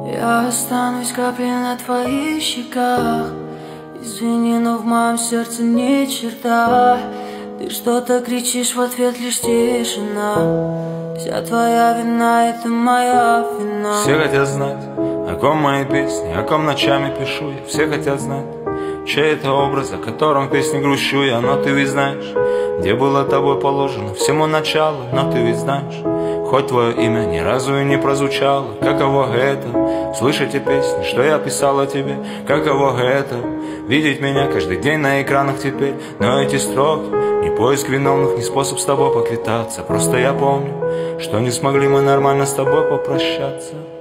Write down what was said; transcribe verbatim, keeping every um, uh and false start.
Я останусь каплей на твоих щеках. Извини, но в моем сердце ни черта. Ты что-то кричишь, в ответ лишь тишина. Вся твоя вина, это моя вина. Все хотят знать, о ком мои песни, о ком ночами пишу я. Все хотят знать, чей это образ, о котором в песне грущу я. Но ты ведь знаешь, где было тобой положено всему началу. Но ты ведь знаешь, хоть твое имя ни разу и не прозвучало. Каково это, слышать те песни, что я писал о тебе. Каково это, видеть меня каждый день на экранах теперь. Но эти строки не поиск виновных, не способ с тобой поквитаться. Просто я помню, что не смогли мы нормально с тобой попрощаться.